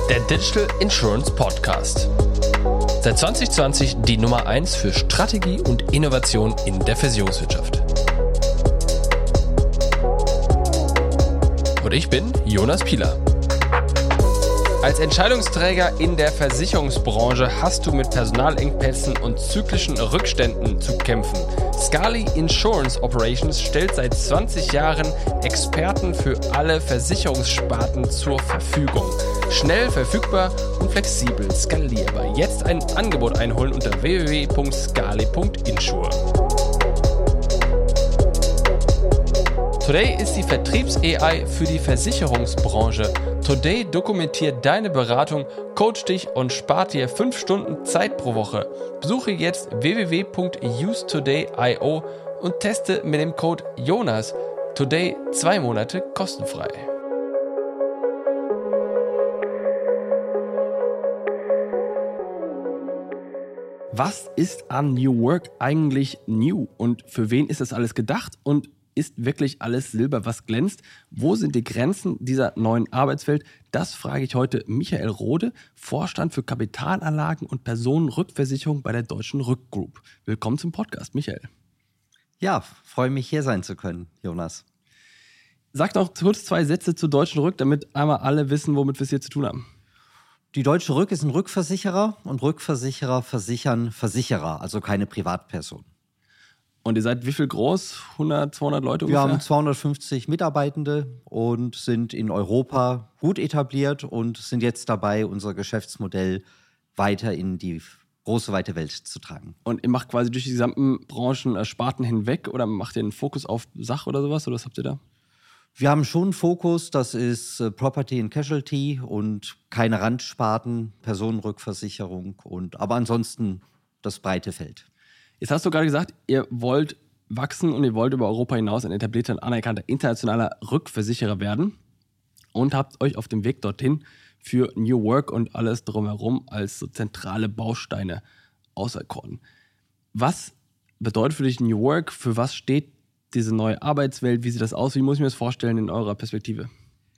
Der Digital Insurance Podcast. Seit 2020 die Nummer 1 für Strategie und Innovation in der Versicherungswirtschaft. Und ich bin Jonas Pieler. Als Entscheidungsträger in der Versicherungsbranche hast du mit Personalengpässen und zyklischen Rückständen zu kämpfen. Scali Insurance Operations stellt seit 20 Jahren Experten für alle Versicherungssparten zur Verfügung. Schnell, verfügbar und flexibel skalierbar. Jetzt ein Angebot einholen unter www.scali.insure. Today ist die Vertriebs-AI für die Versicherungsbranche. Today dokumentiert deine Beratung, coacht dich und spart dir 5 Stunden Zeit pro Woche. Besuche jetzt www.usetoday.io und teste mit dem Code JONAS Today 2 Monate kostenfrei. Was ist an New Work eigentlich new und für wen ist das alles gedacht und ist wirklich alles Silber, was glänzt? Wo sind die Grenzen dieser neuen Arbeitswelt? Das frage ich heute Michael Rode, Vorstand für Kapitalanlagen und Personenrückversicherung bei der Deutschen Rück Group. Willkommen zum Podcast, Michael. Ja, freue mich, hier sein zu können, Jonas. Sag doch kurz 2 Sätze zur Deutschen Rück, damit einmal alle wissen, womit wir es hier zu tun haben. Die Deutsche Rück ist ein Rückversicherer und Rückversicherer versichern Versicherer, also keine Privatperson. Und ihr seid wie viel groß? 100, 200 Leute ungefähr? Wir haben 250 Mitarbeitende und sind in Europa gut etabliert und sind jetzt dabei, unser Geschäftsmodell weiter in die große, weite Welt zu tragen. Und ihr macht quasi durch die gesamten Branchen, Sparten hinweg oder macht ihr einen Fokus auf Sach oder sowas? Oder was habt ihr da? Wir haben schon einen Fokus, das ist Property and Casualty und keine Randsparten, Personenrückversicherung aber ansonsten das breite Feld. Jetzt hast du gerade gesagt, ihr wollt wachsen und ihr wollt über Europa hinaus ein etablierter und anerkannter internationaler Rückversicherer werden und habt euch auf dem Weg dorthin für New Work und alles drumherum als so zentrale Bausteine auserkoren. Was bedeutet für dich New Work? Für was steht diese neue Arbeitswelt? Wie sieht das aus? Wie muss ich mir das vorstellen in eurer Perspektive?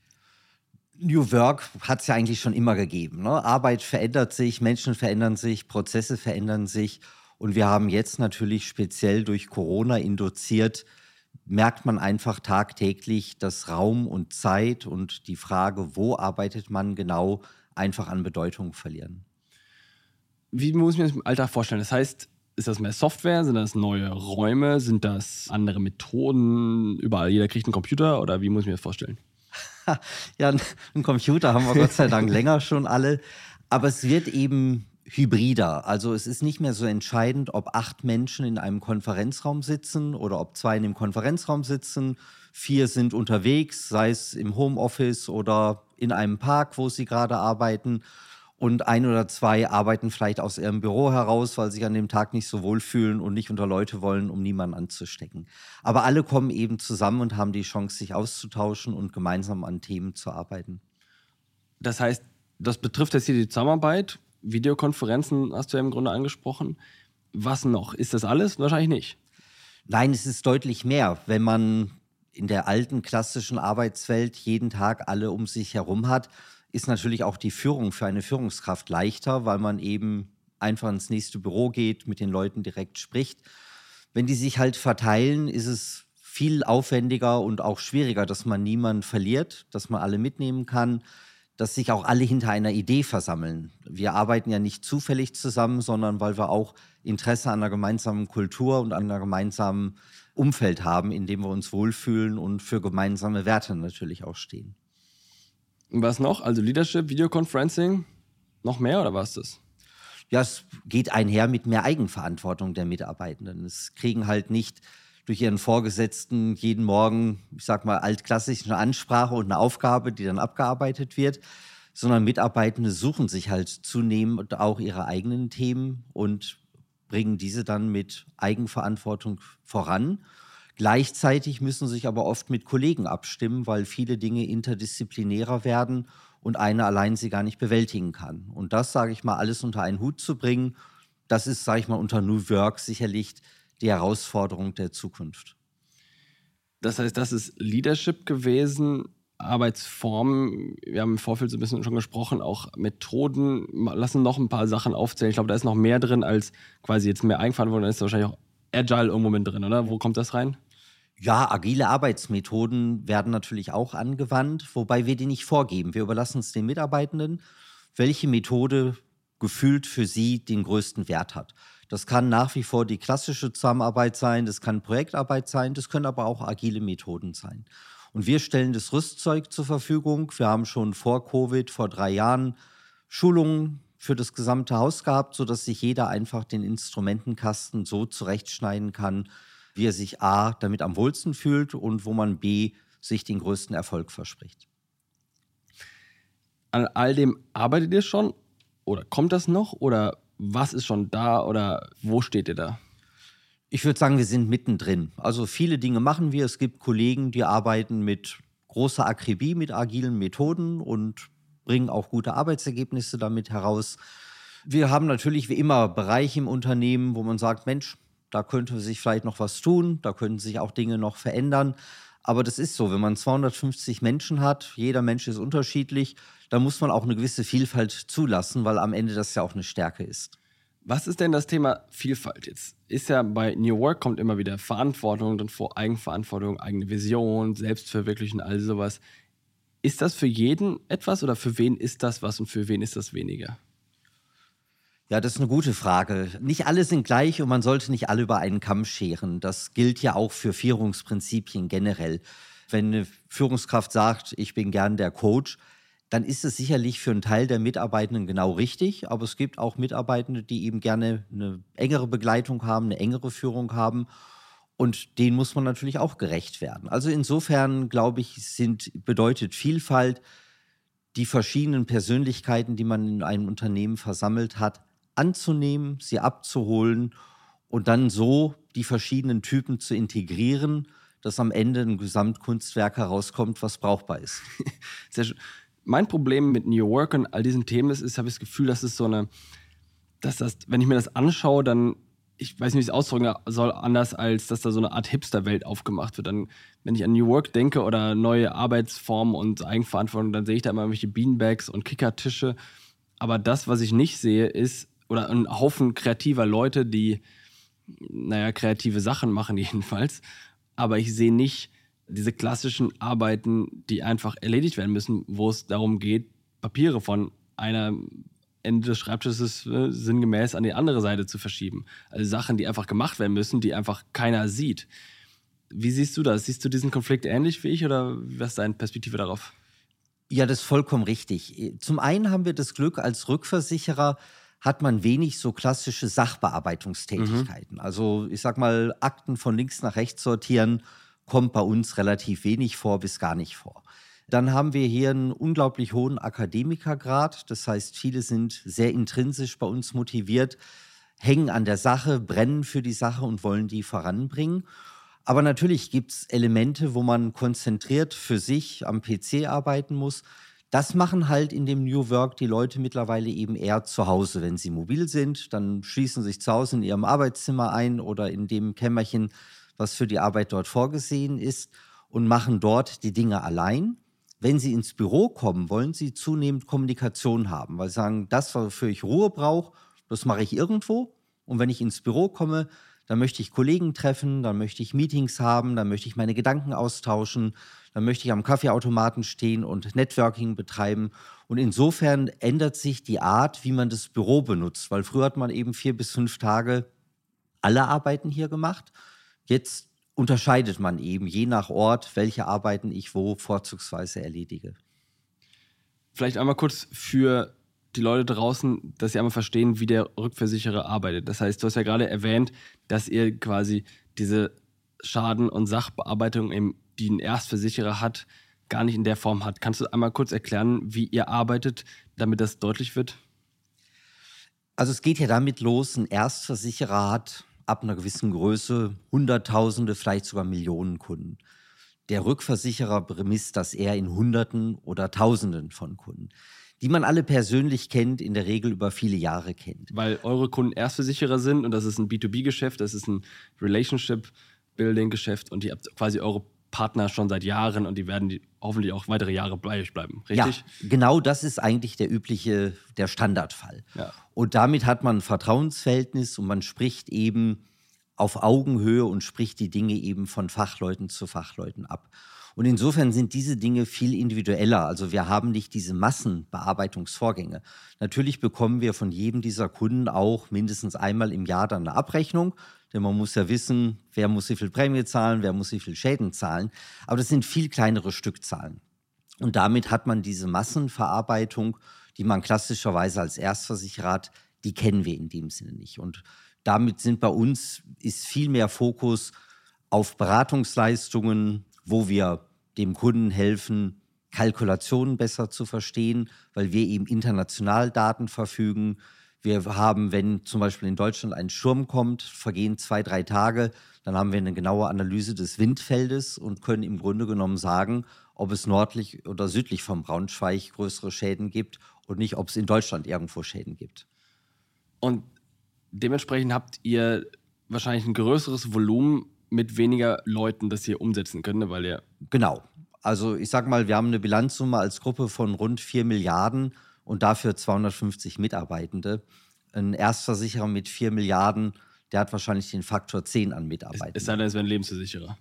New Work hat es ja eigentlich schon immer gegeben, ne? Arbeit verändert sich, Menschen verändern sich, Prozesse verändern sich. Und wir haben jetzt natürlich speziell durch Corona induziert, merkt man einfach tagtäglich, dass Raum und Zeit und die Frage, wo arbeitet man genau, einfach an Bedeutung verlieren. Wie muss ich mir das im Alltag vorstellen? Das heißt, ist das mehr Software? Sind das neue Räume? Sind das andere Methoden? Überall, jeder kriegt einen Computer oder wie muss ich mir das vorstellen? Ja, einen Computer haben wir Gott sei Dank länger schon alle. Aber es wird eben hybrider. Also es ist nicht mehr so entscheidend, ob 8 Menschen in einem Konferenzraum sitzen oder ob 2 in dem Konferenzraum sitzen. 4 sind unterwegs, sei es im Homeoffice oder in einem Park, wo sie gerade arbeiten. Und 1 oder 2 arbeiten vielleicht aus ihrem Büro heraus, weil sie sich an dem Tag nicht so wohlfühlen und nicht unter Leute wollen, um niemanden anzustecken. Aber alle kommen eben zusammen und haben die Chance, sich auszutauschen und gemeinsam an Themen zu arbeiten. Das heißt, das betrifft jetzt hier die Zusammenarbeit. Videokonferenzen hast du ja im Grunde angesprochen. Was noch? Ist das alles? Wahrscheinlich nicht. Nein, es ist deutlich mehr. Wenn man in der alten klassischen Arbeitswelt jeden Tag alle um sich herum hat, ist natürlich auch die Führung für eine Führungskraft leichter, weil man eben einfach ins nächste Büro geht, mit den Leuten direkt spricht. Wenn die sich halt verteilen, ist es viel aufwendiger und auch schwieriger, dass man niemanden verliert, dass man alle mitnehmen kann, dass sich auch alle hinter einer Idee versammeln. Wir arbeiten ja nicht zufällig zusammen, sondern weil wir auch Interesse an einer gemeinsamen Kultur und an einem gemeinsamen Umfeld haben, in dem wir uns wohlfühlen und für gemeinsame Werte natürlich auch stehen. Und was noch? Also Leadership, Videoconferencing, noch mehr oder was ist das? Ja, es geht einher mit mehr Eigenverantwortung der Mitarbeitenden. Es kriegen halt nicht durch ihren Vorgesetzten jeden Morgen, ich sag mal, altklassisch eine Ansprache und eine Aufgabe, die dann abgearbeitet wird, sondern Mitarbeitende suchen sich halt zunehmend auch ihre eigenen Themen und bringen diese dann mit Eigenverantwortung voran. Gleichzeitig müssen sich aber oft mit Kollegen abstimmen, weil viele Dinge interdisziplinärer werden und einer allein sie gar nicht bewältigen kann. Und das, sage ich mal, alles unter einen Hut zu bringen, das ist, sage ich mal, unter New Work sicherlich die Herausforderung der Zukunft. Das heißt, das ist Leadership gewesen. Arbeitsformen, wir haben im Vorfeld so ein bisschen schon gesprochen, auch Methoden, lassen noch ein paar Sachen aufzählen. Ich glaube, da ist noch mehr drin als quasi jetzt mehr Eigenverantwortung, da ist wahrscheinlich auch Agile irgendwo mit drin, oder? Wo kommt das rein? Ja, agile Arbeitsmethoden werden natürlich auch angewandt, wobei wir die nicht vorgeben. Wir überlassen es den Mitarbeitenden, welche Methode gefühlt für sie den größten Wert hat. Das kann nach wie vor die klassische Zusammenarbeit sein, das kann Projektarbeit sein, das können aber auch agile Methoden sein. Und wir stellen das Rüstzeug zur Verfügung. Wir haben schon vor Covid, vor 3 Jahren, Schulungen für das gesamte Haus gehabt, sodass sich jeder einfach den Instrumentenkasten so zurechtschneiden kann, wie er sich A, damit am wohlsten fühlt und wo man B, sich den größten Erfolg verspricht. An all dem arbeitet ihr schon? Oder kommt das noch? Oder was ist schon da? Oder wo steht ihr da? Ich würde sagen, wir sind mittendrin. Also viele Dinge machen wir. Es gibt Kollegen, die arbeiten mit großer Akribie, mit agilen Methoden und bringen auch gute Arbeitsergebnisse damit heraus. Wir haben natürlich wie immer Bereiche im Unternehmen, wo man sagt, Mensch, da könnte sich vielleicht noch was tun, da könnten sich auch Dinge noch verändern. Aber das ist so, wenn man 250 Menschen hat, jeder Mensch ist unterschiedlich, da muss man auch eine gewisse Vielfalt zulassen, weil am Ende das ja auch eine Stärke ist. Was ist denn das Thema Vielfalt jetzt? Ist ja bei New Work kommt immer wieder Verantwortung, dann vor Eigenverantwortung, eigene Vision, Selbstverwirklichen, all sowas. Ist das für jeden etwas oder für wen ist das was und für wen ist das weniger? Ja, das ist eine gute Frage. Nicht alle sind gleich und man sollte nicht alle über einen Kamm scheren. Das gilt ja auch für Führungsprinzipien generell. Wenn eine Führungskraft sagt, ich bin gern der Coach, dann ist es sicherlich für einen Teil der Mitarbeitenden genau richtig. Aber es gibt auch Mitarbeitende, die eben gerne eine engere Begleitung haben, eine engere Führung haben. Und denen muss man natürlich auch gerecht werden. Also insofern, glaube ich, bedeutet Vielfalt, die verschiedenen Persönlichkeiten, die man in einem Unternehmen versammelt hat, anzunehmen, sie abzuholen und dann so die verschiedenen Typen zu integrieren, dass am Ende ein Gesamtkunstwerk herauskommt, was brauchbar ist. Sehr schön. Mein Problem mit New Work und all diesen Themen ist, habe ich das Gefühl, dass es wenn ich mir das anschaue, dann, ich weiß nicht, wie ich es ausdrücken soll, anders als, dass da so eine Art Hipster-Welt aufgemacht wird. Dann, wenn ich an New Work denke oder neue Arbeitsformen und Eigenverantwortung, dann sehe ich da immer irgendwelche Beanbags und Kickertische. Aber das, was ich nicht sehe, ist, oder ein Haufen kreativer Leute, die, kreative Sachen machen jedenfalls. Aber ich sehe nicht diese klassischen Arbeiten, die einfach erledigt werden müssen, wo es darum geht, Papiere von einer Ende des Schreibtisches sinngemäß an die andere Seite zu verschieben. Also Sachen, die einfach gemacht werden müssen, die einfach keiner sieht. Wie siehst du das? Siehst du diesen Konflikt ähnlich wie ich oder was ist deine Perspektive darauf? Ja, das ist vollkommen richtig. Zum einen haben wir das Glück, als Rückversicherer hat man wenig so klassische Sachbearbeitungstätigkeiten. Also ich sag mal, Akten von links nach rechts sortieren kommt bei uns relativ wenig vor bis gar nicht vor. Dann haben wir hier einen unglaublich hohen Akademikergrad. Das heißt, viele sind sehr intrinsisch bei uns motiviert, hängen an der Sache, brennen für die Sache und wollen die voranbringen. Aber natürlich gibt es Elemente, wo man konzentriert für sich am PC arbeiten muss. Das machen halt in dem New Work die Leute mittlerweile eben eher zu Hause. Wenn sie mobil sind, dann schließen sie sich zu Hause in ihrem Arbeitszimmer ein oder in dem Kämmerchen, was für die Arbeit dort vorgesehen ist und machen dort die Dinge allein. Wenn sie ins Büro kommen, wollen sie zunehmend Kommunikation haben, weil sie sagen, das, wofür ich Ruhe brauche, das mache ich irgendwo. Und wenn ich ins Büro komme, dann möchte ich Kollegen treffen, dann möchte ich Meetings haben, dann möchte ich meine Gedanken austauschen, dann möchte ich am Kaffeeautomaten stehen und Networking betreiben. Und insofern ändert sich die Art, wie man das Büro benutzt, weil früher hat man eben 4 bis 5 Tage alle Arbeiten hier gemacht. Jetzt unterscheidet man eben je nach Ort, welche Arbeiten ich wo vorzugsweise erledige. Vielleicht einmal kurz für die Leute draußen, dass sie einmal verstehen, wie der Rückversicherer arbeitet. Das heißt, du hast ja gerade erwähnt, dass ihr quasi diese Schaden- und Sachbearbeitung, die ein Erstversicherer hat, gar nicht in der Form hat. Kannst du einmal kurz erklären, wie ihr arbeitet, damit das deutlich wird? Also es geht ja damit los, ein Erstversicherer hat ab einer gewissen Größe Hunderttausende, vielleicht sogar Millionen Kunden. Der Rückversicherer bemisst das eher in Hunderten oder Tausenden von Kunden, die man alle persönlich kennt, in der Regel über viele Jahre kennt. Weil eure Kunden Erstversicherer sind und das ist ein B2B-Geschäft, das ist ein Relationship-Building-Geschäft und ihr habt quasi eure Partner schon seit Jahren und die werden hoffentlich auch weitere Jahre bei euch bleiben, richtig? Ja, genau das ist eigentlich der Standardfall. Ja. Und damit hat man ein Vertrauensverhältnis und man spricht eben auf Augenhöhe und spricht die Dinge eben von Fachleuten zu Fachleuten ab. Und insofern sind diese Dinge viel individueller. Also wir haben nicht diese Massenbearbeitungsvorgänge. Natürlich bekommen wir von jedem dieser Kunden auch mindestens einmal im Jahr dann eine Abrechnung. Denn man muss ja wissen, wer muss wie viel Prämie zahlen, wer muss wie viel Schäden zahlen. Aber das sind viel kleinere Stückzahlen. Und damit hat man diese Massenverarbeitung, die man klassischerweise als Erstversicherer hat, die kennen wir in dem Sinne nicht. Und damit ist viel mehr Fokus auf Beratungsleistungen, wo wir dem Kunden helfen, Kalkulationen besser zu verstehen, weil wir eben international Daten verfügen. Wir haben, wenn zum Beispiel in Deutschland ein Sturm kommt, vergehen 2-3 Tage, dann haben wir eine genaue Analyse des Windfeldes und können im Grunde genommen sagen, ob es nördlich oder südlich vom Braunschweig größere Schäden gibt und nicht, ob es in Deutschland irgendwo Schäden gibt. Und dementsprechend habt ihr wahrscheinlich ein größeres Volumen mit weniger Leuten, das ihr umsetzen könnt, weil ihr... Genau. Also ich sag mal, wir haben eine Bilanzsumme als Gruppe von rund 4 Milliarden und dafür 250 Mitarbeitende. Ein Erstversicherer mit 4 Milliarden, der hat wahrscheinlich den Faktor 10 an Mitarbeitenden. Es sei denn, es wäre ein Lebensversicherer.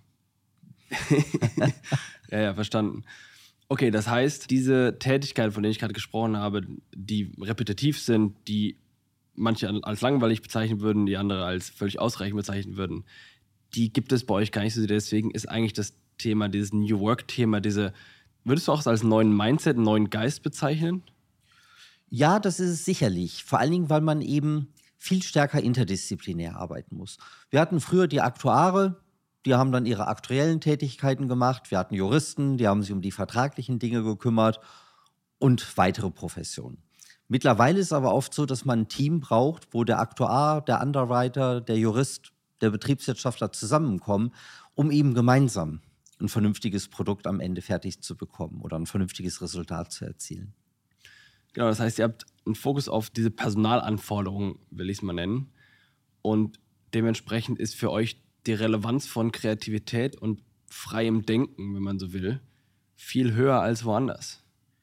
Ja, verstanden. Okay, das heißt, diese Tätigkeiten, von denen ich gerade gesprochen habe, die repetitiv sind, die manche als langweilig bezeichnen würden, die andere als völlig ausreichend bezeichnen würden, die gibt es bei euch gar nicht so. Deswegen ist eigentlich das Thema, dieses New Work-Thema, würdest du auch als neuen Mindset, einen neuen Geist bezeichnen? Ja, das ist es sicherlich. Vor allen Dingen, weil man eben viel stärker interdisziplinär arbeiten muss. Wir hatten früher die Aktuare, die haben dann ihre aktuellen Tätigkeiten gemacht. Wir hatten Juristen, die haben sich um die vertraglichen Dinge gekümmert und weitere Professionen. Mittlerweile ist aber oft so, dass man ein Team braucht, wo der Aktuar, der Underwriter, der Jurist, der Betriebswirtschaftler zusammenkommen, um eben gemeinsam ein vernünftiges Produkt am Ende fertig zu bekommen oder ein vernünftiges Resultat zu erzielen. Genau, das heißt, ihr habt einen Fokus auf diese Personalanforderungen, will ich es mal nennen. Und dementsprechend ist für euch die Relevanz von Kreativität und freiem Denken, wenn man so will, viel höher als woanders.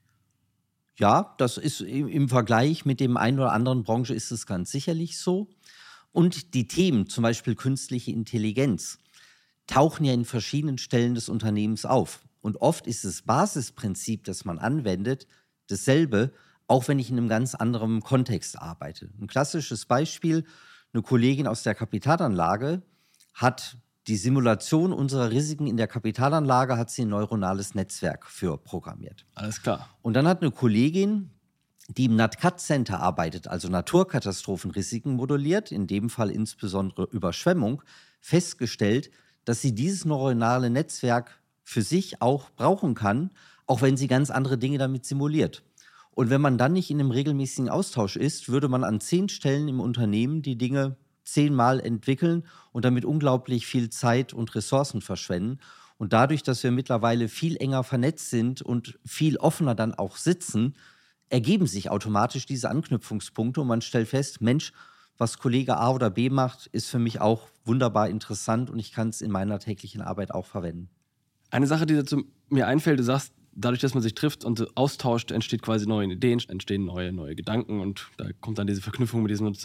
Ja, das ist im Vergleich mit dem einen oder anderen Branche ist es ganz sicherlich so. Und die Themen, zum Beispiel künstliche Intelligenz, tauchen ja in verschiedenen Stellen des Unternehmens auf. Und oft ist das Basisprinzip, das man anwendet, dasselbe, auch wenn ich in einem ganz anderen Kontext arbeite. Ein klassisches Beispiel, eine Kollegin aus der Kapitalanlage hat die Simulation unserer Risiken in der Kapitalanlage, hat sie ein neuronales Netzwerk für programmiert. Alles klar. Und dann hat eine Kollegin, die im NatCat-Center arbeitet, also Naturkatastrophenrisiken modelliert, in dem Fall insbesondere Überschwemmung, festgestellt, dass sie dieses neuronale Netzwerk für sich auch brauchen kann, auch wenn sie ganz andere Dinge damit simuliert. Und wenn man dann nicht in einem regelmäßigen Austausch ist, würde man an 10 Stellen im Unternehmen die Dinge 10-mal entwickeln und damit unglaublich viel Zeit und Ressourcen verschwenden. Und dadurch, dass wir mittlerweile viel enger vernetzt sind und viel offener dann auch sitzen, ergeben sich automatisch diese Anknüpfungspunkte und man stellt fest, Mensch, was Kollege A oder B macht, ist für mich auch wunderbar interessant und ich kann es in meiner täglichen Arbeit auch verwenden. Eine Sache, die dazu mir einfällt, du sagst, dadurch, dass man sich trifft und austauscht, entsteht quasi neue Ideen, entstehen neue Gedanken und da kommt dann diese Verknüpfung mit diesem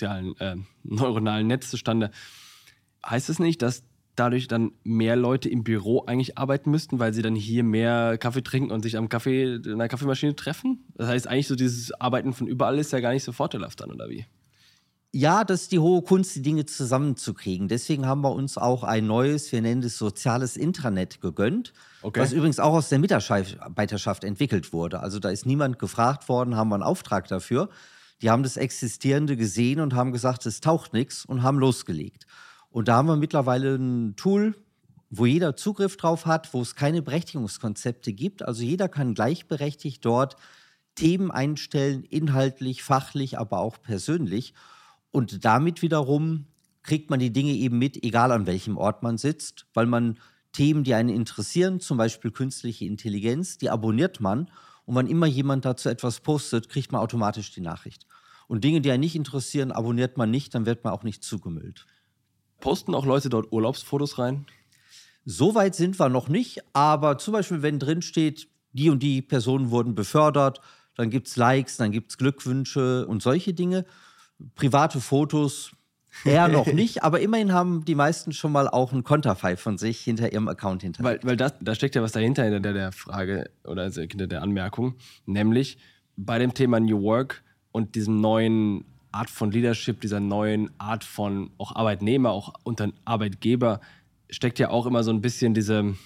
neuronalen Netz zustande. Heißt es nicht, dass dadurch dann mehr Leute im Büro eigentlich arbeiten müssten, weil sie dann hier mehr Kaffee trinken und sich in der Kaffeemaschine treffen? Das heißt, eigentlich so dieses Arbeiten von überall ist ja gar nicht so vorteilhaft dann, oder wie? Ja, das ist die hohe Kunst, die Dinge zusammenzukriegen. Deswegen haben wir uns auch ein neues, wir nennen es soziales Intranet gegönnt, was übrigens auch aus der Mitarbeiterschaft entwickelt wurde. Also da ist niemand gefragt worden, haben wir einen Auftrag dafür. Die haben das Existierende gesehen und haben gesagt, es taucht nichts und haben losgelegt. Und da haben wir mittlerweile ein Tool, wo jeder Zugriff drauf hat, wo es keine Berechtigungskonzepte gibt. Also jeder kann gleichberechtigt dort Themen einstellen, inhaltlich, fachlich, aber auch persönlich. Und damit wiederum kriegt man die Dinge eben mit, egal an welchem Ort man sitzt, weil man Themen, die einen interessieren, zum Beispiel künstliche Intelligenz, die abonniert man. Und wenn immer jemand dazu etwas postet, kriegt man automatisch die Nachricht. Und Dinge, die einen nicht interessieren, abonniert man nicht, dann wird man auch nicht zugemüllt. Posten auch Leute dort Urlaubsfotos rein? So weit sind wir noch nicht, aber zum Beispiel, wenn drin steht, die und die Personen wurden befördert, dann gibt es Likes, dann gibt es Glückwünsche und solche Dinge. Private Fotos eher noch nicht, aber immerhin haben die meisten schon mal auch ein Konterfei von sich hinter ihrem Account hinterlegt. Weil da steckt ja was dahinter, hinter der Frage oder also hinter der Anmerkung, nämlich bei dem Thema New Work und diesem neuen Art von Leadership, dieser neuen Art von auch Arbeitnehmer, auch unter Arbeitgeber, steckt ja auch immer so ein bisschen diese,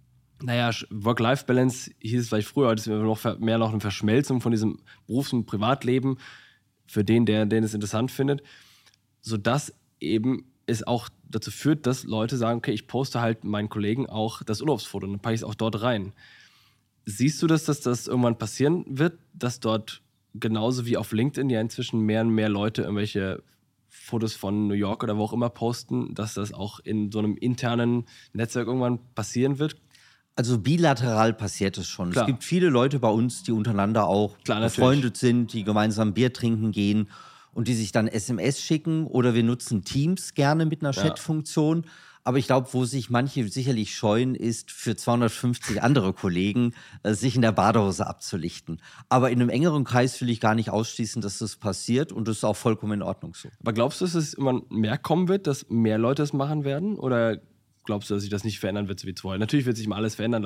Work-Life-Balance hieß es vielleicht früher, heute ist noch mehr noch eine Verschmelzung von diesem Berufs- und Privatleben für den es interessant findet, sodass eben es auch dazu führt, dass Leute sagen, okay, ich poste halt meinen Kollegen auch das Urlaubsfoto und dann packe ich es auch dort rein. Siehst du, dass das irgendwann passieren wird, dass dort genauso wie auf LinkedIn ja inzwischen mehr und mehr Leute irgendwelche Fotos von New York oder wo auch immer posten, dass das auch in so einem internen Netzwerk irgendwann passieren wird? Also bilateral passiert es schon. Klar. Es gibt viele Leute bei uns, die untereinander auch befreundet sind, die gemeinsam Bier trinken gehen und die sich dann SMS schicken oder wir nutzen Teams gerne mit einer Chat-Funktion. Aber ich glaube, wo sich manche sicherlich scheuen, ist für 250 andere Kollegen, sich in der Badehose abzulichten. Aber in einem engeren Kreis will ich gar nicht ausschließen, dass das passiert und das ist auch vollkommen in Ordnung so. Aber glaubst du, dass es immer mehr kommen wird, dass mehr Leute es machen werden? Oder glaubst du, dass sich das nicht verändern wird, so wie vorher? Natürlich wird sich immer alles verändern,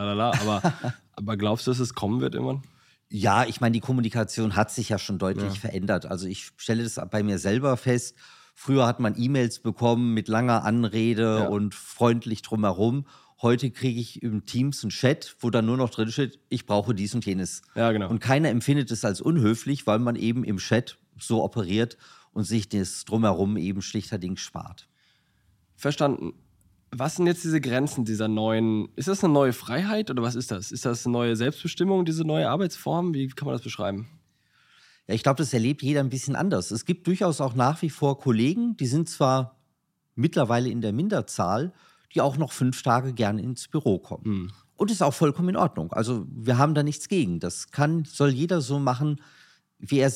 aber glaubst du, dass es kommen wird irgendwann? Ja, ich meine, die Kommunikation hat sich ja schon deutlich verändert. Also ich stelle das bei mir selber fest. Früher hat man E-Mails bekommen mit langer Anrede und freundlich drumherum. Heute kriege ich im Teams einen Chat, wo dann nur noch drin steht, ich brauche dies und jenes. Ja, genau. Und keiner empfindet es als unhöflich, weil man eben im Chat so operiert und sich das drumherum eben schlichterdings spart. Verstanden. Was sind jetzt diese Grenzen dieser neuen, ist das eine neue Freiheit oder was ist das? Ist das eine neue Selbstbestimmung, diese neue Arbeitsform? Wie kann man das beschreiben? Ja, ich glaube, das erlebt jeder ein bisschen anders. Es gibt durchaus auch nach wie vor Kollegen, die sind zwar mittlerweile in der Minderzahl, die auch noch 5 Tage gerne ins Büro kommen. Und das ist auch vollkommen in Ordnung. Also wir haben da nichts gegen. Soll jeder so machen, wie er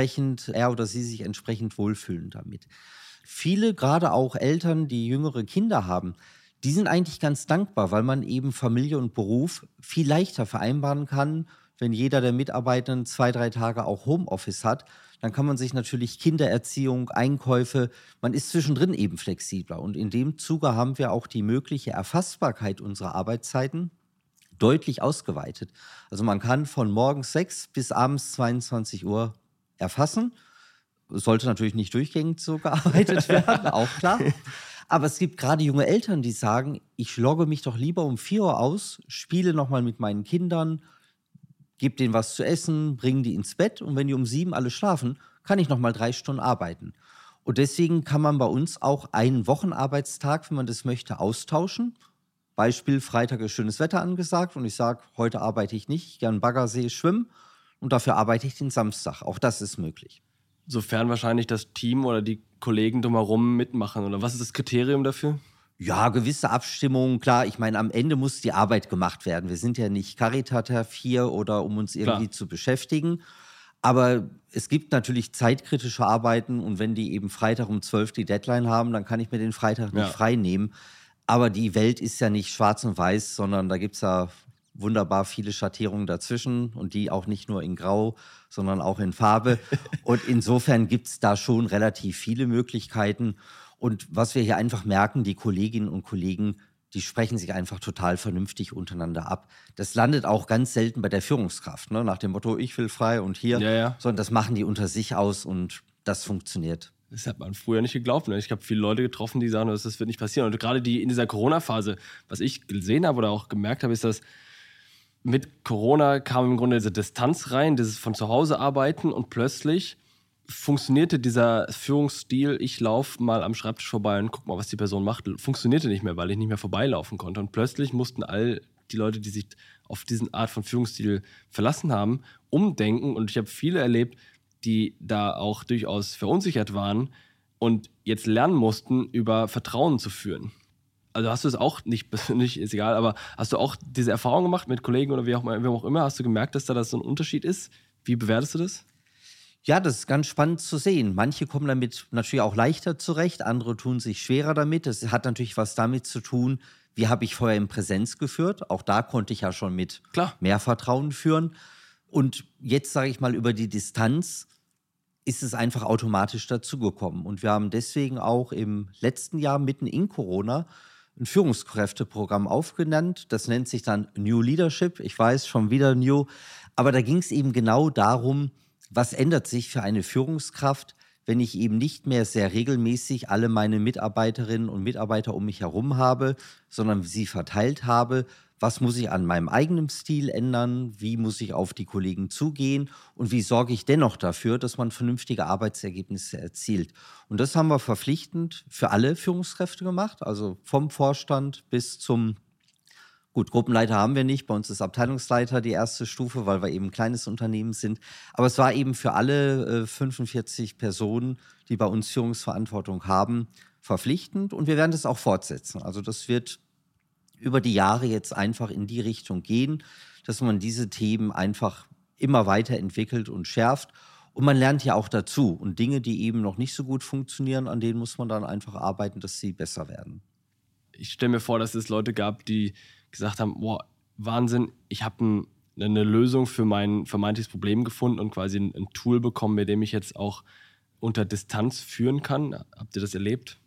oder sie sich entsprechend wohlfühlen damit. Viele, gerade auch Eltern, die jüngere Kinder haben, die sind eigentlich ganz dankbar, weil man eben Familie und Beruf viel leichter vereinbaren kann. Wenn jeder der Mitarbeitenden 2-3 Tage auch Homeoffice hat, dann kann man sich natürlich Kindererziehung, Einkäufe, man ist zwischendrin eben flexibler. Und in dem Zuge haben wir auch die mögliche Erfassbarkeit unserer Arbeitszeiten deutlich ausgeweitet. Also man kann von morgens 6 bis abends 22 Uhr erfassen. Es sollte natürlich nicht durchgängig so gearbeitet werden, auch klar. Aber es gibt gerade junge Eltern, die sagen, ich logge mich doch lieber um 4 Uhr aus, spiele nochmal mit meinen Kindern, gebe denen was zu essen, bringe die ins Bett und wenn die um 7 alle schlafen, kann ich nochmal 3 Stunden arbeiten. Und deswegen kann man bei uns auch einen Wochenarbeitstag, wenn man das möchte, austauschen. Beispiel, Freitag ist schönes Wetter angesagt und ich sage, heute arbeite ich nicht, ich gehe Baggersee schwimmen und dafür arbeite ich den Samstag. Auch das ist möglich. Sofern wahrscheinlich das Team oder die Kollegen drumherum mitmachen. Oder was ist das Kriterium dafür? Ja, gewisse Abstimmungen, klar. Ich meine, am Ende muss die Arbeit gemacht werden. Wir sind ja nicht Caritativ hier oder um uns irgendwie zu beschäftigen. Aber es gibt natürlich zeitkritische Arbeiten und wenn die eben Freitag um 12 die Deadline haben, dann kann ich mir den Freitag nicht frei nehmen. Aber die Welt ist ja nicht schwarz und weiß, sondern da gibt es ja wunderbar viele Schattierungen dazwischen und die auch nicht nur in Grau, sondern auch in Farbe. Und insofern gibt es da schon relativ viele Möglichkeiten. Und was wir hier einfach merken, die Kolleginnen und Kollegen, die sprechen sich einfach total vernünftig untereinander ab. Das landet auch ganz selten bei der Führungskraft, ne? Nach dem Motto, ich will frei und hier, sondern das machen die unter sich aus und das funktioniert. Das hat man früher nicht geglaubt. Ne? Ich habe viele Leute getroffen, die sagen, das wird nicht passieren. Und gerade in dieser Corona-Phase, was ich gesehen habe oder auch gemerkt habe, ist, dass mit Corona kam im Grunde diese Distanz rein, dieses von zu Hause arbeiten und plötzlich funktionierte dieser Führungsstil, ich laufe mal am Schreibtisch vorbei und guck mal, was die Person macht, funktionierte nicht mehr, weil ich nicht mehr vorbeilaufen konnte. Und plötzlich mussten all die Leute, die sich auf diesen Art von Führungsstil verlassen haben, umdenken. Und ich habe viele erlebt, die da auch durchaus verunsichert waren und jetzt lernen mussten, über Vertrauen zu führen. Also hast du es auch, nicht ist egal, aber hast du auch diese Erfahrung gemacht mit Kollegen oder wem auch immer? Hast du gemerkt, dass da das so ein Unterschied ist? Wie bewertest du das? Ja, das ist ganz spannend zu sehen. Manche kommen damit natürlich auch leichter zurecht, andere tun sich schwerer damit. Das hat natürlich was damit zu tun, wie habe ich vorher in Präsenz geführt. Auch da konnte ich ja schon mit mehr Vertrauen führen. Und jetzt, sage ich mal, über die Distanz ist es einfach automatisch dazugekommen. Und wir haben deswegen auch im letzten Jahr mitten in Corona ein Führungskräfteprogramm aufgenannt. Das nennt sich dann New Leadership. Ich weiß, schon wieder New. Aber da ging es eben genau darum, was ändert sich für eine Führungskraft, wenn ich eben nicht mehr sehr regelmäßig alle meine Mitarbeiterinnen und Mitarbeiter um mich herum habe, sondern sie verteilt habe. Was muss ich an meinem eigenen Stil ändern? Wie muss ich auf die Kollegen zugehen? Und wie sorge ich dennoch dafür, dass man vernünftige Arbeitsergebnisse erzielt? Und das haben wir verpflichtend für alle Führungskräfte gemacht, also vom Vorstand bis zum Gruppenleiter haben wir nicht. Bei uns ist Abteilungsleiter die erste Stufe, weil wir eben ein kleines Unternehmen sind. Aber es war eben für alle 45 Personen, die bei uns Führungsverantwortung haben, verpflichtend. Und wir werden das auch fortsetzen. Also das wird über die Jahre jetzt einfach in die Richtung gehen, dass man diese Themen einfach immer weiterentwickelt und schärft. Und man lernt ja auch dazu. Und Dinge, die eben noch nicht so gut funktionieren, an denen muss man dann einfach arbeiten, dass sie besser werden. Ich stelle mir vor, dass es Leute gab, die gesagt haben, boah, Wahnsinn, ich habe eine Lösung für mein vermeintliches Problem gefunden und quasi ein Tool bekommen, mit dem ich jetzt auch unter Distanz führen kann. Habt ihr das erlebt?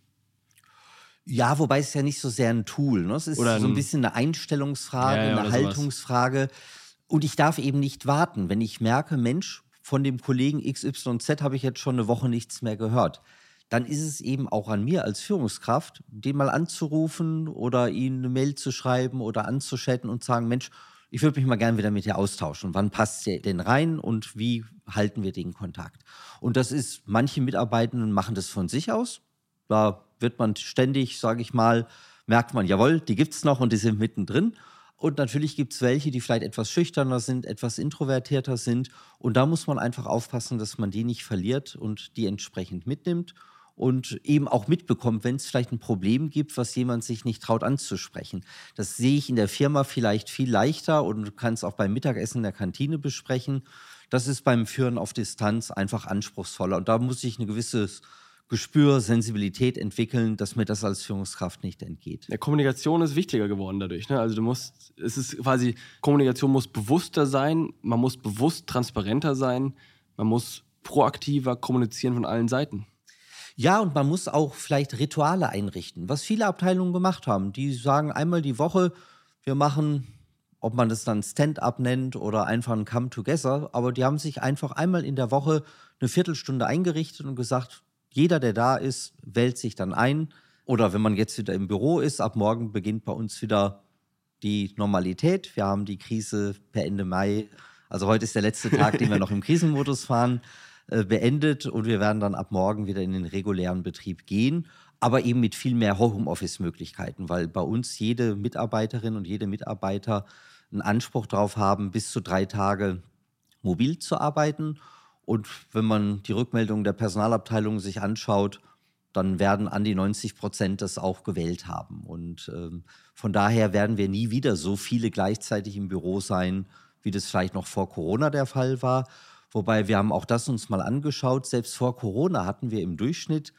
Ja, wobei es ja nicht so sehr ein Tool, ne? Es ist so ein bisschen eine Einstellungsfrage, eine Haltungsfrage. Und ich darf eben nicht warten. Wenn ich merke, Mensch, von dem Kollegen XYZ habe ich jetzt schon eine Woche nichts mehr gehört, dann ist es eben auch an mir als Führungskraft, den mal anzurufen oder ihm eine Mail zu schreiben oder anzuchatten und sagen, Mensch, ich würde mich mal gerne wieder mit dir austauschen. Wann passt der denn rein und wie halten wir den Kontakt? Und das ist, manche Mitarbeitenden machen das von sich aus. Da wird man ständig, sage ich mal, merkt man, jawohl, die gibt es noch und die sind mittendrin. Und natürlich gibt es welche, die vielleicht etwas schüchterner sind, etwas introvertierter sind. Und da muss man einfach aufpassen, dass man die nicht verliert und die entsprechend mitnimmt. Und eben auch mitbekommt, wenn es vielleicht ein Problem gibt, was jemand sich nicht traut anzusprechen. Das sehe ich in der Firma vielleicht viel leichter und kann es auch beim Mittagessen in der Kantine besprechen. Das ist beim Führen auf Distanz einfach anspruchsvoller. Und da muss ich ein gewisses Gespür, Sensibilität entwickeln, dass mir das als Führungskraft nicht entgeht. Ja, Kommunikation ist wichtiger geworden dadurch, ne? Also Kommunikation muss bewusster sein, man muss bewusst transparenter sein, man muss proaktiver kommunizieren von allen Seiten. Ja, und man muss auch vielleicht Rituale einrichten, was viele Abteilungen gemacht haben. Die sagen einmal die Woche, wir machen, ob man das dann Stand-up nennt oder einfach ein Come-Together, aber die haben sich einfach einmal in der Woche eine Viertelstunde eingerichtet und gesagt, jeder, der da ist, wählt sich dann ein. Oder wenn man jetzt wieder im Büro ist, ab morgen beginnt bei uns wieder die Normalität. Wir haben die Krise per Ende Mai, also heute ist der letzte Tag, den wir noch im Krisenmodus fahren, beendet und wir werden dann ab morgen wieder in den regulären Betrieb gehen, aber eben mit viel mehr Homeoffice-Möglichkeiten, weil bei uns jede Mitarbeiterin und jede Mitarbeiter einen Anspruch darauf haben, bis zu 3 Tage mobil zu arbeiten. Und wenn man die Rückmeldungen der Personalabteilung sich anschaut, dann werden an die 90% das auch gewählt haben. Und von daher werden wir nie wieder so viele gleichzeitig im Büro sein, wie das vielleicht noch vor Corona der Fall war. Wobei wir haben auch das uns mal angeschaut. Selbst vor Corona hatten wir im Durchschnitt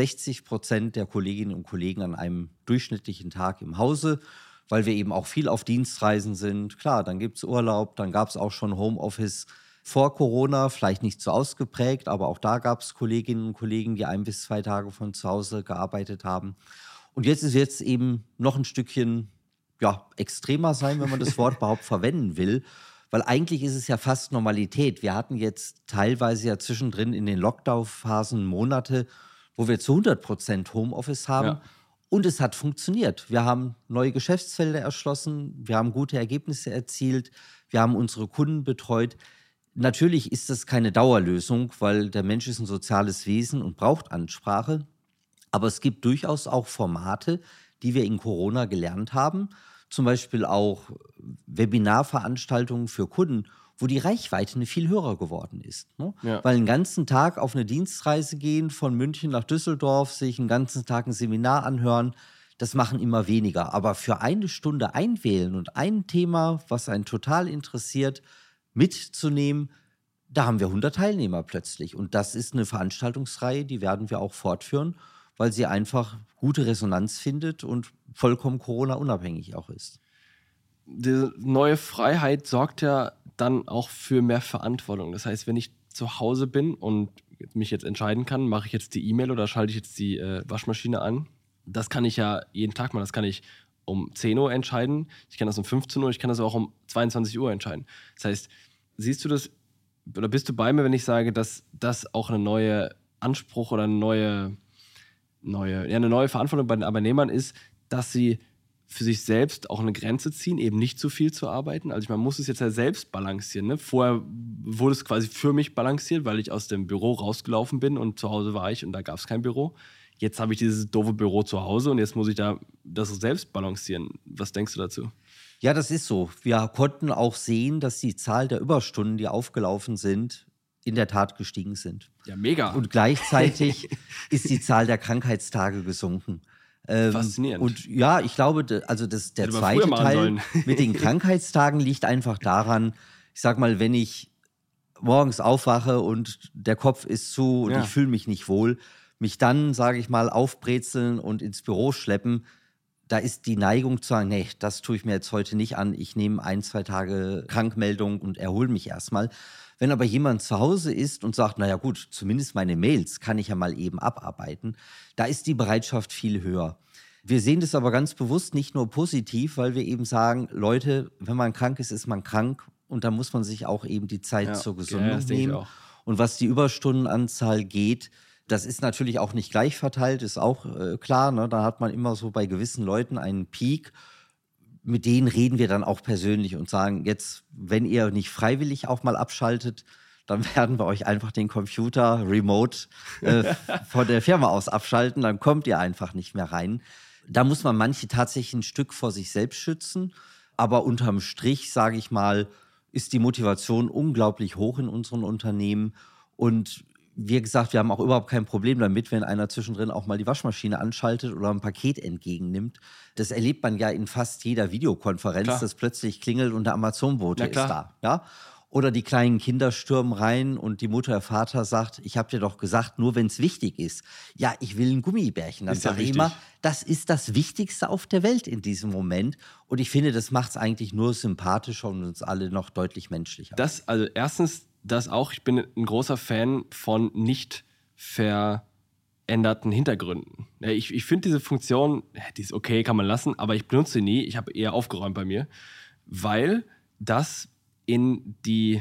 60% der Kolleginnen und Kollegen an einem durchschnittlichen Tag im Hause, weil wir eben auch viel auf Dienstreisen sind. Klar, dann gibt es Urlaub, dann gab es auch schon Homeoffice vor Corona, vielleicht nicht so ausgeprägt, aber auch da gab es Kolleginnen und Kollegen, die 1 bis 2 Tage von zu Hause gearbeitet haben. Und jetzt ist jetzt eben noch ein Stückchen extremer sein, wenn man das Wort überhaupt verwenden will. Weil eigentlich ist es ja fast Normalität. Wir hatten jetzt teilweise ja zwischendrin in den Lockdown-Phasen Monate, wo wir zu 100% Homeoffice haben. Ja. Und es hat funktioniert. Wir haben neue Geschäftsfelder erschlossen, wir haben gute Ergebnisse erzielt, wir haben unsere Kunden betreut. Natürlich ist das keine Dauerlösung, weil der Mensch ist ein soziales Wesen und braucht Ansprache. Aber es gibt durchaus auch Formate, die wir in Corona gelernt haben. Zum Beispiel auch Webinarveranstaltungen für Kunden, wo die Reichweite viel höher geworden ist. Ne? Ja. Weil einen ganzen Tag auf eine Dienstreise gehen, von München nach Düsseldorf, sich einen ganzen Tag ein Seminar anhören, das machen immer weniger. Aber für 1 Stunde einwählen und ein Thema, was einen total interessiert, mitzunehmen, da haben wir 100 Teilnehmer plötzlich. Und das ist eine Veranstaltungsreihe, die werden wir auch fortführen, weil sie einfach gute Resonanz findet und vollkommen Corona-unabhängig auch ist. Die neue Freiheit sorgt ja dann auch für mehr Verantwortung. Das heißt, wenn ich zu Hause bin und mich jetzt entscheiden kann, mache ich jetzt die E-Mail oder schalte ich jetzt die Waschmaschine an, das kann ich ja jeden Tag machen. Das kann ich um 10 Uhr entscheiden, ich kann das um 15 Uhr, ich kann das auch um 22 Uhr entscheiden. Das heißt, siehst du das oder bist du bei mir, wenn ich sage, dass das auch eine neue Anspruch oder eine neue Verantwortung bei den Arbeitnehmern ist, dass sie für sich selbst auch eine Grenze ziehen, eben nicht zu viel zu arbeiten. Also man muss es jetzt ja selbst balancieren. Ne? Vorher wurde es quasi für mich balanciert, weil ich aus dem Büro rausgelaufen bin und zu Hause war ich und da gab es kein Büro. Jetzt habe ich dieses doofe Büro zu Hause und jetzt muss ich da das selbst balancieren. Was denkst du dazu? Ja, das ist so. Wir konnten auch sehen, dass die Zahl der Überstunden, die aufgelaufen sind, in der Tat gestiegen sind. Ja, mega. Und gleichzeitig ist die Zahl der Krankheitstage gesunken. Faszinierend. Und ja, ich glaube, der zweite Teil mit den Krankheitstagen liegt einfach daran, ich sag mal, wenn ich morgens aufwache und der Kopf ist zu und ich fühle mich nicht wohl, mich dann, sage ich mal, aufbrezeln und ins Büro schleppen, da ist die Neigung zu sagen, nee, das tue ich mir jetzt heute nicht an, ich nehme 1-2 Tage Krankmeldung und erhole mich erstmal. Wenn aber jemand zu Hause ist und sagt, naja gut, zumindest meine Mails kann ich ja mal eben abarbeiten, da ist die Bereitschaft viel höher. Wir sehen das aber ganz bewusst nicht nur positiv, weil wir eben sagen, Leute, wenn man krank ist, ist man krank und da muss man sich auch eben die Zeit zur Gesundung nehmen. Und was die Überstundenanzahl geht, das ist natürlich auch nicht gleich verteilt, ist auch klar. Ne? Da hat man immer so bei gewissen Leuten einen Peak. Mit denen reden wir dann auch persönlich und sagen, jetzt, wenn ihr nicht freiwillig auch mal abschaltet, dann werden wir euch einfach den Computer remote von der Firma aus abschalten, dann kommt ihr einfach nicht mehr rein. Da muss man manche tatsächlich ein Stück vor sich selbst schützen, aber unterm Strich, sage ich mal, ist die Motivation unglaublich hoch in unseren Unternehmen und wie gesagt, wir haben auch überhaupt kein Problem damit, wenn einer zwischendrin auch mal die Waschmaschine anschaltet oder ein Paket entgegennimmt. Das erlebt man ja in fast jeder Videokonferenz, dass plötzlich klingelt und der Amazon-Bote ist da. Ja? Oder die kleinen Kinder stürmen rein und die Mutter, der Vater sagt, ich habe dir doch gesagt, nur wenn es wichtig ist. Ja, ich will ein Gummibärchen. Dann sage ich immer, das ist das Wichtigste auf der Welt in diesem Moment. Und ich finde, das macht es eigentlich nur sympathischer und uns alle noch deutlich menschlicher. Also erstens, das auch, ich bin ein großer Fan von nicht veränderten Hintergründen. Ja, ich finde diese Funktion, die ist okay, kann man lassen, aber ich benutze sie nie. Ich habe eher aufgeräumt bei mir, weil das nicht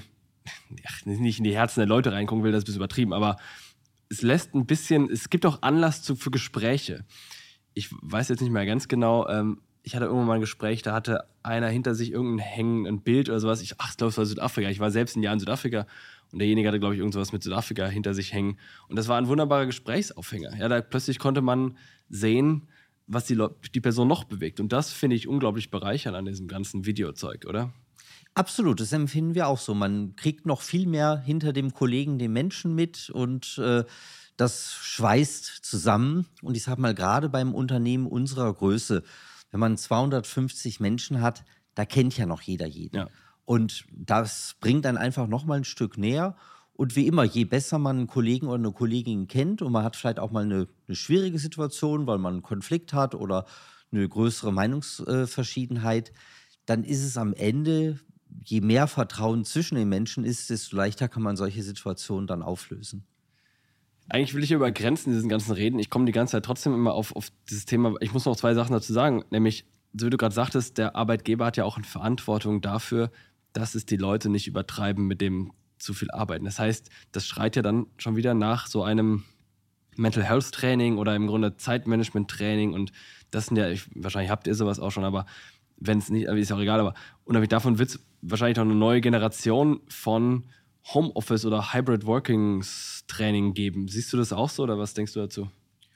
in die Herzen der Leute reingucken will, das ist ein bisschen übertrieben, aber es lässt ein bisschen, es gibt auch Anlass für Gespräche. Ich weiß jetzt nicht mehr ganz genau, ich hatte irgendwann mal ein Gespräch, da hatte einer hinter sich ein Bild oder sowas. Ich glaube, es war Südafrika. Ich war selbst ein Jahr in Südafrika und derjenige hatte, glaube ich, irgendwas mit Südafrika hinter sich hängen. Und das war ein wunderbarer Gesprächsaufhänger. Ja, da plötzlich konnte man sehen, was die Person noch bewegt. Und das finde ich unglaublich bereichernd an diesem ganzen Videozeug, oder? Absolut, das empfinden wir auch so. Man kriegt noch viel mehr hinter dem Kollegen, dem Menschen mit und das schweißt zusammen. Und ich sage mal, gerade beim Unternehmen unserer Größe, wenn man 250 Menschen hat, da kennt ja noch jeder jeden. Ja. Und das bringt dann einfach noch mal ein Stück näher. Und wie immer, je besser man einen Kollegen oder eine Kollegin kennt und man hat vielleicht auch mal eine schwierige Situation, weil man einen Konflikt hat oder eine größere Meinungsverschiedenheit, dann ist es am Ende, je mehr Vertrauen zwischen den Menschen ist, desto leichter kann man solche Situationen dann auflösen. Eigentlich will ich über Grenzen in diesen ganzen Reden. Ich komme die ganze Zeit trotzdem immer auf dieses Thema. Ich muss noch 2 Sachen dazu sagen. Nämlich, so wie du gerade sagtest, der Arbeitgeber hat ja auch eine Verantwortung dafür, dass es die Leute nicht übertreiben mit dem zu viel Arbeiten. Das heißt, das schreit ja dann schon wieder nach so einem Mental Health Training oder im Grunde Zeitmanagement Training. Und das sind ja, wahrscheinlich habt ihr sowas auch schon, aber wenn es nicht, ist auch egal. Aber unabhängig davon wird es wahrscheinlich noch eine neue Generation von Homeoffice oder Hybrid Workings Training geben. Siehst du das auch so oder was denkst du dazu?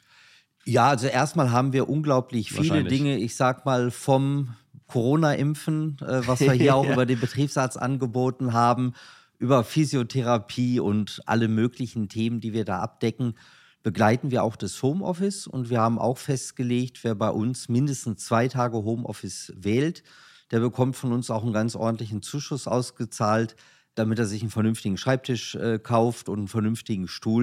Ja, also erstmal haben wir unglaublich viele Dinge, ich sag mal vom Corona-Impfen, was wir hier auch über den Betriebsarzt angeboten haben, über Physiotherapie und alle möglichen Themen, die wir da abdecken, begleiten wir auch das Homeoffice und wir haben auch festgelegt, wer bei uns mindestens 2 Tage Homeoffice wählt, der bekommt von uns auch einen ganz ordentlichen Zuschuss ausgezahlt, damit er sich einen vernünftigen Schreibtisch kauft und einen vernünftigen Stuhl,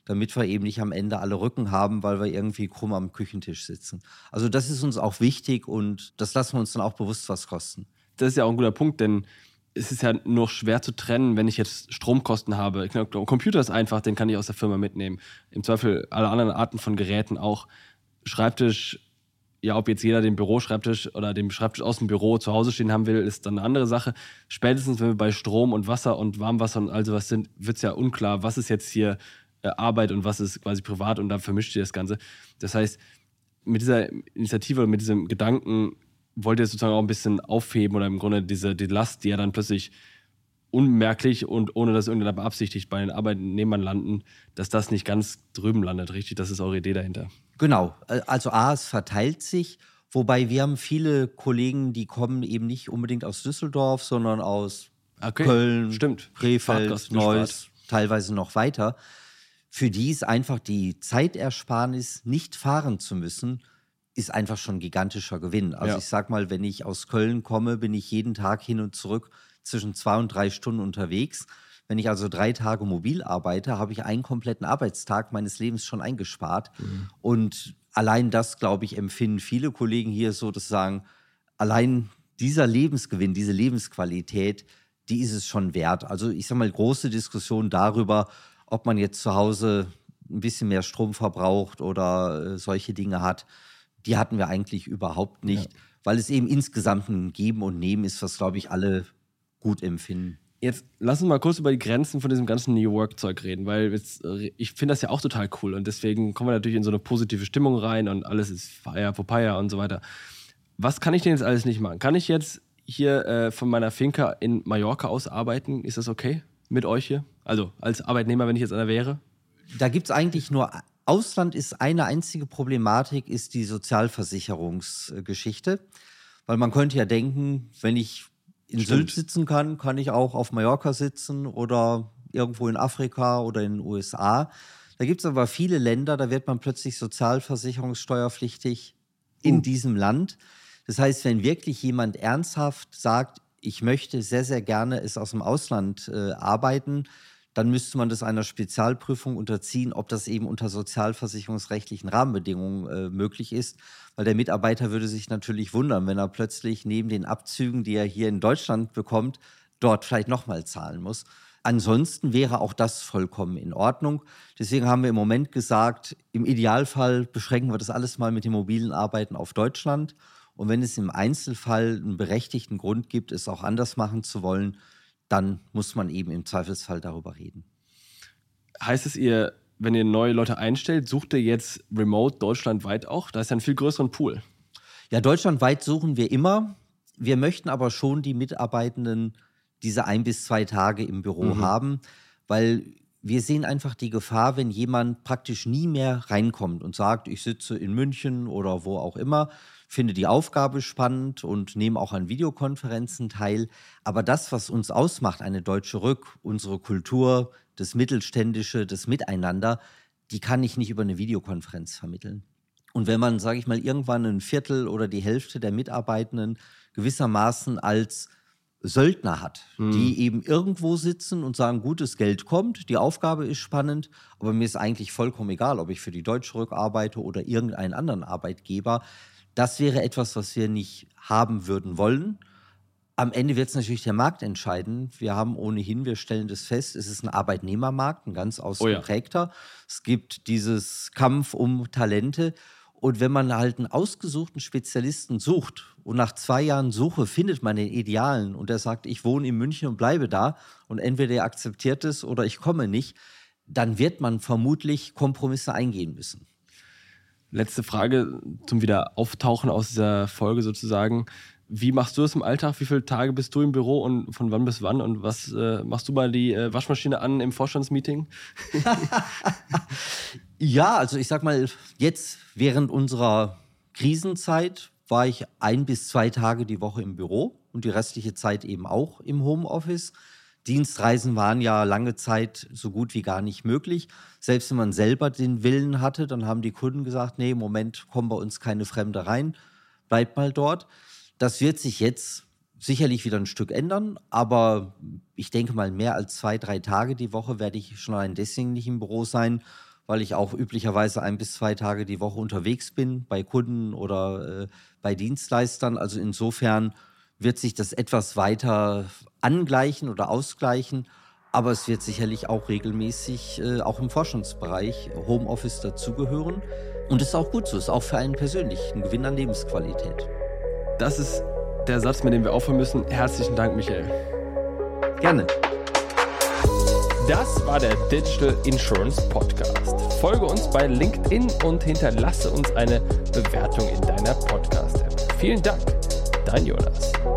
damit wir eben nicht am Ende alle Rücken haben, weil wir irgendwie krumm am Küchentisch sitzen. Also das ist uns auch wichtig und das lassen wir uns dann auch bewusst was kosten. Das ist ja auch ein guter Punkt, denn es ist ja nur schwer zu trennen, wenn ich jetzt Stromkosten habe. Ich glaube, Computer ist einfach, den kann ich aus der Firma mitnehmen. Im Zweifel alle anderen Arten von Geräten auch. Schreibtisch, ja, ob jetzt jeder den Büroschreibtisch oder den Schreibtisch aus dem Büro zu Hause stehen haben will, ist dann eine andere Sache. Spätestens, wenn wir bei Strom und Wasser und Warmwasser und all sowas sind, wird es ja unklar, was ist jetzt hier Arbeit und was ist quasi privat und da vermischt sich das Ganze. Das heißt, mit dieser Initiative oder mit diesem Gedanken wollt ihr sozusagen auch ein bisschen aufheben oder im Grunde die Last, die ja dann plötzlich unmerklich und ohne dass irgendjemand beabsichtigt bei den Arbeitnehmern landen, dass das nicht ganz drüben landet, richtig? Das ist eure Idee dahinter. Genau, also es verteilt sich, wobei wir haben viele Kollegen, die kommen eben nicht unbedingt aus Düsseldorf, sondern aus Köln, stimmt. Krefeld, Neuss, teilweise noch weiter. Für die ist einfach die Zeitersparnis, nicht fahren zu müssen, ist einfach schon ein gigantischer Gewinn. Also ich sag mal, wenn ich aus Köln komme, bin ich jeden Tag hin und zurück zwischen 2 und 3 Stunden unterwegs. Wenn ich also 3 Tage mobil arbeite, habe ich einen kompletten Arbeitstag meines Lebens schon eingespart. Und allein das, glaube ich, empfinden viele Kollegen hier so, dass sie sagen, allein dieser Lebensgewinn, diese Lebensqualität, die ist es schon wert. Also ich sage mal, große Diskussion darüber, ob man jetzt zu Hause ein bisschen mehr Strom verbraucht oder solche Dinge hat, die hatten wir eigentlich überhaupt nicht, weil es eben insgesamt ein Geben und Nehmen ist, was, glaube ich, alle gut empfinden. Jetzt lass uns mal kurz über die Grenzen von diesem ganzen New Work-Zeug reden, weil ich finde das ja auch total cool und deswegen kommen wir natürlich in so eine positive Stimmung rein und alles ist Feier, Popeye und so weiter. Was kann ich denn jetzt alles nicht machen? Kann ich jetzt hier von meiner Finca in Mallorca aus arbeiten? Ist das okay mit euch hier? Also als Arbeitnehmer, wenn ich jetzt einer wäre? Da gibt es eigentlich nur, Ausland ist eine einzige Problematik, ist die Sozialversicherungsgeschichte. Weil man könnte ja denken, wenn ich in Sylt sitzen kann, kann ich auch auf Mallorca sitzen oder irgendwo in Afrika oder in den USA. Da gibt es aber viele Länder, da wird man plötzlich sozialversicherungssteuerpflichtig in diesem Land. Das heißt, wenn wirklich jemand ernsthaft sagt, ich möchte sehr, sehr gerne es aus dem Ausland arbeiten, dann müsste man das einer Spezialprüfung unterziehen, ob das eben unter sozialversicherungsrechtlichen Rahmenbedingungen möglich ist. Weil der Mitarbeiter würde sich natürlich wundern, wenn er plötzlich neben den Abzügen, die er hier in Deutschland bekommt, dort vielleicht nochmal zahlen muss. Ansonsten wäre auch das vollkommen in Ordnung. Deswegen haben wir im Moment gesagt, im Idealfall beschränken wir das alles mal mit dem mobilen Arbeiten auf Deutschland. Und wenn es im Einzelfall einen berechtigten Grund gibt, es auch anders machen zu wollen, dann muss man eben im Zweifelsfall darüber reden. Heißt es, wenn ihr neue Leute einstellt, sucht ihr jetzt remote deutschlandweit auch? Da ist ja ein viel größeren Pool. Ja, deutschlandweit suchen wir immer. Wir möchten aber schon die Mitarbeitenden diese 1 bis 2 Tage im Büro haben, weil wir sehen einfach die Gefahr, wenn jemand praktisch nie mehr reinkommt und sagt, ich sitze in München oder wo auch immer, finde die Aufgabe spannend und nehme auch an Videokonferenzen teil. Aber das, was uns ausmacht, eine deutsche unsere Kultur, das Mittelständische, das Miteinander, die kann ich nicht über eine Videokonferenz vermitteln. Und wenn man, sage ich mal, irgendwann ein Viertel oder die Hälfte der Mitarbeitenden gewissermaßen als Söldner hat, die eben irgendwo sitzen und sagen, gutes Geld kommt, die Aufgabe ist spannend, aber mir ist eigentlich vollkommen egal, ob ich für die Deutsche Rück arbeite oder irgendeinen anderen Arbeitgeber. Das wäre etwas, was wir nicht haben würden wollen. Am Ende wird es natürlich der Markt entscheiden. Wir stellen das fest, es ist ein Arbeitnehmermarkt, ein ganz ausgeprägter. Es gibt dieses Kampf um Talente. Und wenn man halt einen ausgesuchten Spezialisten sucht und nach 2 Jahren Suche findet man den Idealen und der sagt, ich wohne in München und bleibe da und entweder er akzeptiert es oder ich komme nicht, dann wird man vermutlich Kompromisse eingehen müssen. Letzte Frage zum Wiederauftauchen aus dieser Folge sozusagen. Wie machst du das im Alltag? Wie viele Tage bist du im Büro und von wann bis wann? Und was machst du mal die Waschmaschine an im Vorstandsmeeting? Ja, also ich sag mal, jetzt während unserer Krisenzeit war ich 1 bis 2 Tage die Woche im Büro und die restliche Zeit eben auch im Homeoffice. Dienstreisen waren ja lange Zeit so gut wie gar nicht möglich. Selbst wenn man selber den Willen hatte, dann haben die Kunden gesagt, nee, im Moment kommen bei uns keine Fremde rein, bleibt mal dort. Das wird sich jetzt sicherlich wieder ein Stück ändern, aber ich denke mal, mehr als 2, 3 Tage die Woche werde ich schon allein deswegen nicht im Büro sein, weil ich auch üblicherweise 1 bis 2 Tage die Woche unterwegs bin, bei Kunden oder bei Dienstleistern. Also insofern wird sich das etwas weiter angleichen oder ausgleichen. Aber es wird sicherlich auch regelmäßig, auch im Forschungsbereich, Homeoffice dazugehören. Und das ist auch gut so, ist auch für einen persönlich ein Gewinn an Lebensqualität. Das ist der Satz, mit dem wir aufhören müssen. Herzlichen Dank, Michael. Gerne. Das war der Digital Insurance Podcast. Folge uns bei LinkedIn und hinterlasse uns eine Bewertung in deiner Podcast-App. Vielen Dank, dein Jonas.